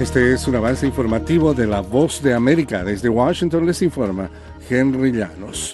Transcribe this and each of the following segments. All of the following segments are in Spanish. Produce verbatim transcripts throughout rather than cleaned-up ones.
Este es un avance informativo de La Voz de América. Desde Washington les informa Henry Llanos.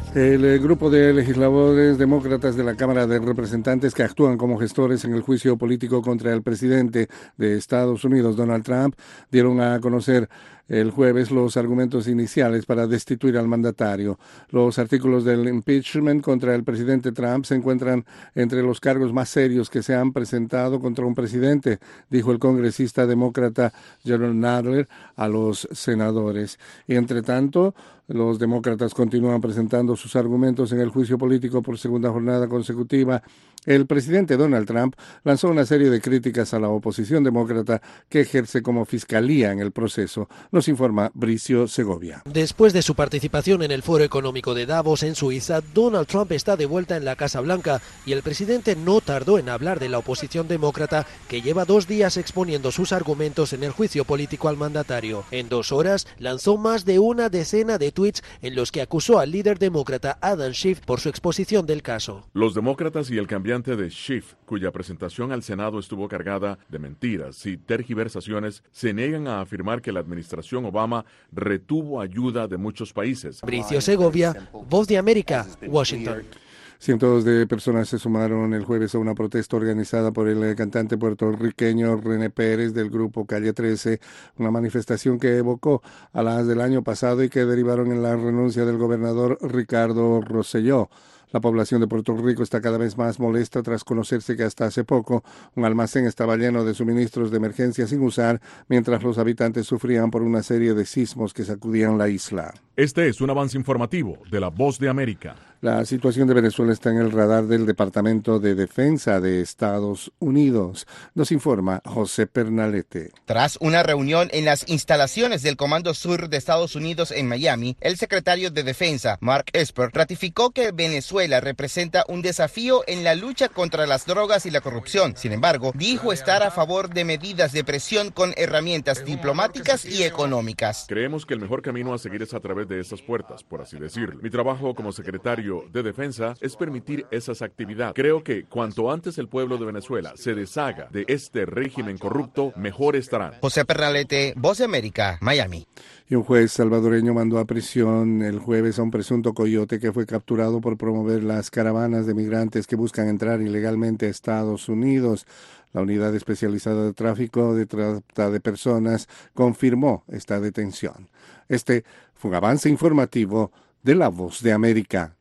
El grupo de legisladores demócratas de la Cámara de Representantes que actúan como gestores en el juicio político contra el presidente de Estados Unidos, Donald Trump, dieron a conocer el jueves los argumentos iniciales para destituir al mandatario. Los artículos del impeachment contra el presidente Trump se encuentran entre los cargos más serios que se han presentado contra un presidente, dijo el congresista demócrata Jerrold Nadler a los senadores. Y entre tanto, los demócratas continúan presentando sus argumentos en el juicio político por segunda jornada consecutiva. El presidente Donald Trump lanzó una serie de críticas a la oposición demócrata que ejerce como fiscalía en el proceso. Nos informa Bricio Segovia. Después de su participación en el Foro Económico de Davos en Suiza, Donald Trump está de vuelta en la Casa Blanca y el presidente no tardó en hablar de la oposición demócrata que lleva dos días exponiendo sus argumentos en el juicio político al mandatario. En dos horas lanzó más de una decena de tweets en los que acusó al líder demócrata Adam Schiff por su exposición del caso. Los demócratas y el cambiante de Schiff, cuya presentación al Senado estuvo cargada de mentiras y tergiversaciones, se niegan a afirmar que la administración Obama retuvo ayuda de muchos países. Bricio Segovia, Voz de América, Washington. Cientos de personas se sumaron el jueves a una protesta organizada por el cantante puertorriqueño René Pérez del grupo Calle trece, una manifestación que evocó a las del año pasado y que derivaron en la renuncia del gobernador Ricardo Rosselló. La población de Puerto Rico está cada vez más molesta tras conocerse que hasta hace poco un almacén estaba lleno de suministros de emergencia sin usar, mientras los habitantes sufrían por una serie de sismos que sacudían la isla. Este es un avance informativo de La Voz de América. La situación de Venezuela está en el radar del Departamento de Defensa de Estados Unidos. Nos informa José Pernalete. Tras una reunión en las instalaciones del Comando Sur de Estados Unidos en Miami, el secretario de Defensa, Mark Esper, ratificó que Venezuela representa un desafío en la lucha contra las drogas y la corrupción. Sin embargo, dijo estar a favor de medidas de presión con herramientas diplomáticas y económicas. Creemos que el mejor camino a seguir es a través de esas puertas, por así decirlo. Mi trabajo como secretario de Defensa es permitir esas actividades. Creo que cuanto antes el pueblo de Venezuela se deshaga de este régimen corrupto, mejor estarán. José Pernalete, Voz de América, Miami. Y un juez salvadoreño mandó a prisión el jueves a un presunto coyote que fue capturado por promover las caravanas de migrantes que buscan entrar ilegalmente a Estados Unidos. La Unidad Especializada de Tráfico de Trata de Personas confirmó esta detención. Este fue un avance informativo de La Voz de América.